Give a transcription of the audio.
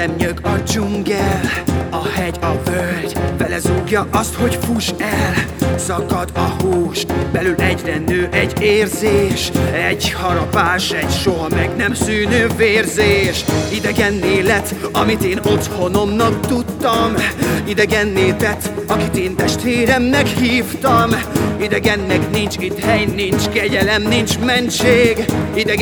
Bennem nyög a dzsungel, a hegy, a völgy, vele zúgja azt, hogy fuss el. Szakad a hús, belül egyre nő egy érzés, egy harapás, egy soha meg nem szűnő vérzés. Idegenné lett, amit én otthonomnak tudtam, idegenné tett, akit én testvéremnek hívtam. Idegennek nincs itt hely, nincs kegyelem, nincs mentség.